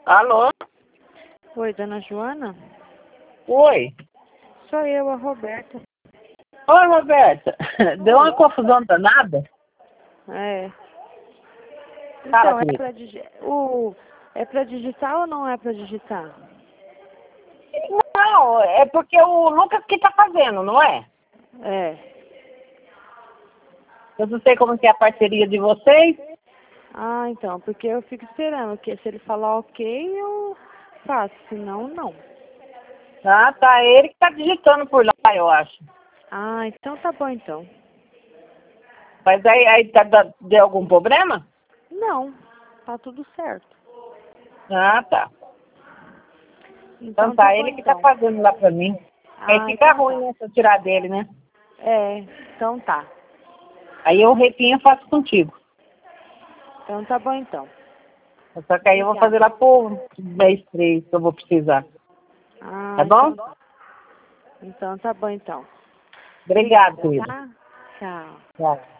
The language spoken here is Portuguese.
Alô? Oi, dona Joana? Oi. Sou eu, a Roberta. Oi, Roberta. Deu uma confusão danada? É. Fala Então, comigo. é pra digitar ou não é pra digitar? Não, é porque o Lucas que tá fazendo, não é? É. Eu não sei como que é a parceria de vocês. Ah, então, porque eu fico esperando, que se ele falar ok, eu faço, senão não. Ah, tá. Ele que tá digitando por lá, eu acho. Ah, então tá bom então. Mas aí deu algum problema? Não, tá tudo certo. Ah, tá. Então Então tá tá, bom ele que tá então. fazendo lá pra mim. Aí Ah, fica então ruim, tá. né, se eu tirar dele, né? É, então tá. Aí eu repinho e faço contigo. Então tá bom então. Só que aí eu vou fazer Obrigada. lá por mês 3 que eu vou precisar. Tá Ah, bom? então tá. Então tá bom então. Obrigado, Obrigada, querida. tá? Tchau. Tchau.